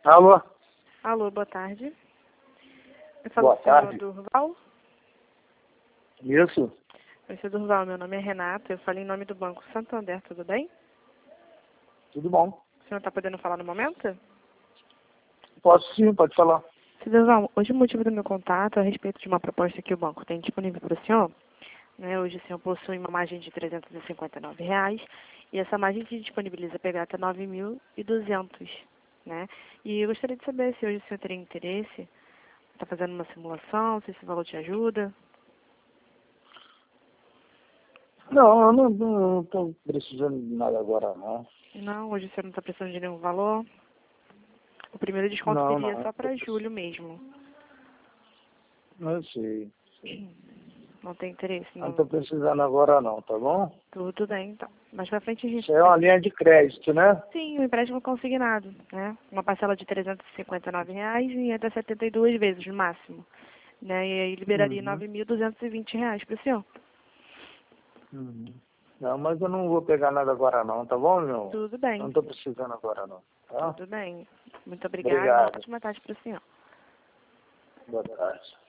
Alô? Alô, boa tarde. Eu falo Boa com o senhor tarde. Durval. Isso? Oi, senhor Durval, meu nome é Renata, eu falo em nome do Banco Santander, tudo bem? Tudo bom? O senhor está podendo falar no momento? Posso sim, pode falar. Senhor Durval, hoje o motivo do meu contato é a respeito de uma proposta que o banco tem disponível para o senhor. Hoje o senhor possui uma margem de R$ 359 e essa margem te disponibiliza pegar até 9.200, né? E eu gostaria de saber se hoje o senhor teria interesse, está fazendo uma simulação, se esse valor te ajuda. Não, eu não estou precisando de nada agora, não. Não, hoje o senhor não está precisando de nenhum valor. O primeiro desconto Não, seria não. só para julho mesmo. Não sei. Não tem interesse, Não não. estou precisando agora, não, tá bom? Tudo bem, então. Mais pra frente a gente... Isso é uma linha de crédito, né? Sim, o empréstimo consignado, né? Uma parcela de R$ 359 e até 72 vezes no máximo. Né? E aí liberaria Uhum. R$ 9.220 para o senhor. Uhum. Não, mas eu não vou pegar nada agora, não, tá bom, meu? Tudo Não bem, estou precisando agora, não. Tá? tudo bem. Muito obrigada. Uma Obrigado. ótima tarde para o senhor. Boa tarde.